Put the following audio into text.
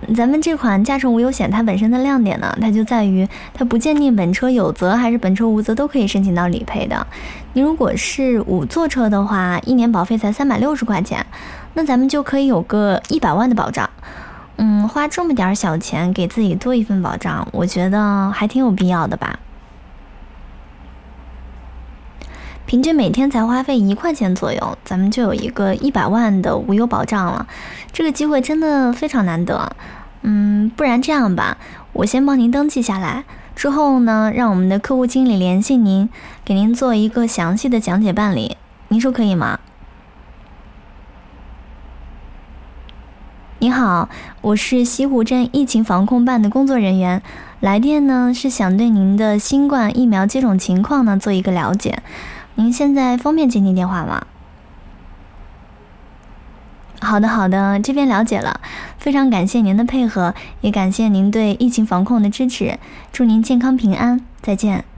咱们这款驾乘无忧险它本身的亮点呢，它就在于它不鉴定本车有责还是本车无责都可以申请到理赔的。你如果是5座车的话，一年保费才360块钱，那咱们就可以有个100万的保障。花这么点小钱给自己多一份保障，我觉得还挺有必要的吧。平均每天才花费1块钱左右，咱们就有一个100万的无忧保障了，这个机会真的非常难得。不然这样吧，我先帮您登记下来，之后呢，让我们的客户经理联系您，给您做一个详细的讲解办理，您说可以吗？你好，我是西湖镇疫情防控办的工作人员，来电呢是想对您的新冠疫苗接种情况呢做一个了解。您现在方便接听电话吗？好的，这边了解了，非常感谢您的配合，也感谢您对疫情防控的支持，祝您健康平安，再见。